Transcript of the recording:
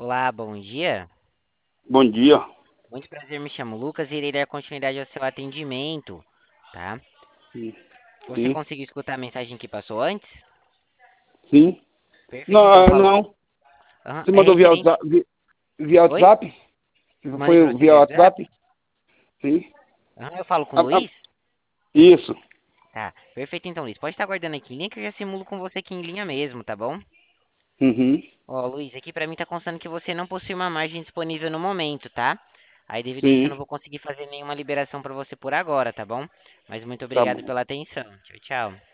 Olá, bom dia. Bom dia. Muito prazer, me chamo Lucas e irei dar continuidade ao seu atendimento, tá? Você Sim, conseguiu escutar a mensagem que passou antes? sim. Perfeito, Não, então falo. não. Aham, Você é mandou via referente. WhatsApp? Via Oi? WhatsApp? Mandei pra Foi você via via WhatsApp? WhatsApp? Sim. Aham, eu falo com o Ah, ah, Luiz? isso. Tá, perfeito então, Luiz. Pode estar aguardando aqui em linha que eu já simulo com você aqui em linha mesmo, tá bom? Uhum. Ó, Luiz, aqui pra mim tá constando que você não possui uma margem disponível no momento, tá? Aí devido a isso eu Sim. não vou conseguir fazer nenhuma liberação pra você por agora, tá bom? Mas muito Tá obrigado bom. pela atenção. Tchau, tchau.